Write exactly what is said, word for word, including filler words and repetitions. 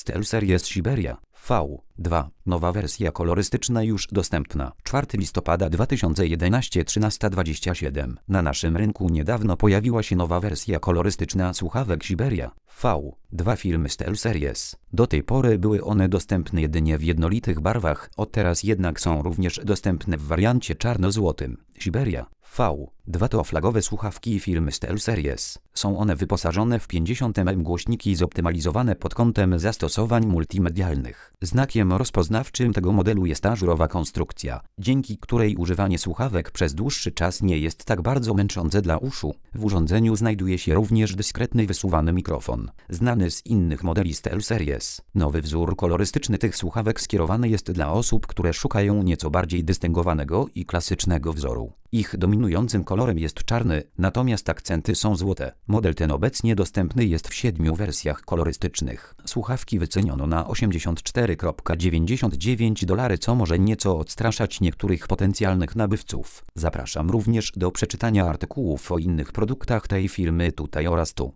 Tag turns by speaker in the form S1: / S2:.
S1: SteelSeries Siberia V dwa. Nowa wersja kolorystyczna już dostępna. czwartego listopada dwa tysiące jedenastego, trzynaста dwadzieścia siedem. Na naszym rynku niedawno pojawiła się nowa wersja kolorystyczna słuchawek Siberia V dwa firmy SteelSeries. Do tej pory były one dostępne jedynie w jednolitych barwach, od teraz jednak są również dostępne w wariancie czarno-złotym. Siberia V dwa to flagowe słuchawki firmy SteelSeries. Są one wyposażone w pięćdziesiąt milimetrów głośniki zoptymalizowane pod kątem zastosowań multimedialnych. Znakiem rozpoznawczym tego modelu jest ażurowa konstrukcja, dzięki której używanie słuchawek przez dłuższy czas nie jest tak bardzo męczące dla uszu. W urządzeniu znajduje się również dyskretny wysuwany mikrofon, znany z innych modeli SteelSeries. Nowy wzór kolorystyczny tych słuchawek skierowany jest dla osób, które szukają nieco bardziej dystyngowanego i klasycznego wzoru. Ich dominującym kolorem jest czarny, natomiast akcenty są złote. Model ten obecnie dostępny jest w siedmiu wersjach kolorystycznych. Słuchawki wyceniono na osiemdziesiąt cztery przecinek dziewięćdziesiąt dziewięć dolarów, co może nieco odstraszać niektórych potencjalnych nabywców. Zapraszam również do przeczytania artykułów o innych produktach tej firmy tutaj oraz tu.